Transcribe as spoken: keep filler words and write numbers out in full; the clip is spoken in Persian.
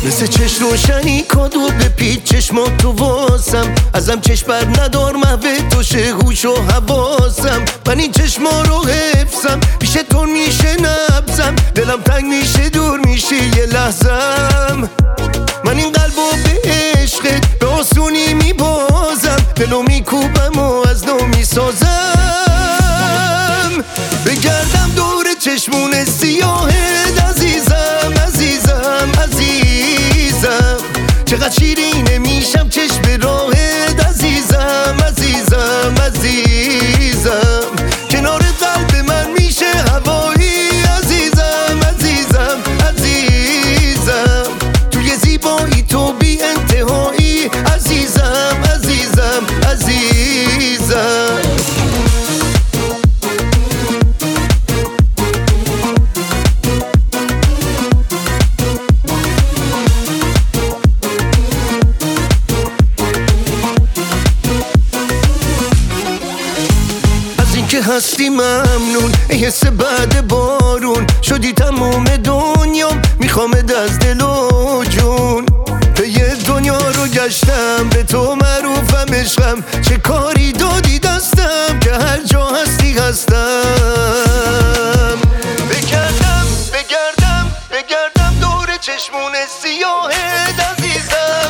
مثل چشم روشنی کادو به پیچ چشمات تو واسم، ازم چشم بر ندار محوه تو شه هوش و حواسم. من این چشما رو حفظم، پیش تو میشه نبزم، دلم تنگ میشه دور میشه یه لحظم. من این قلبو به عشقت به آسونی میبازم، دلو میکوبم و از نو میسازم. بگردم دور چشمون سیاهت عزیزم عزیزم عزیزم، چقدر شیرینه میشم چشم راهت عزیزم عزیزم عزیزم. کنار قلب من میشه هوایی عزیزم عزیزم عزیزم، توی زیبایی تو بی انتهایی عزیزم عزیزم عزیزم. که هستی ممنون، حس بعد بارون شدی تموم دنیام، میخوامت از دل و جون. به یه دنیا رو گشتم، به تو معروفم عشقم، چه کاری دادی دستم که هر جا هستی هستم. بگردم بگردم بگردم دور چشمون سیاهت عزیزم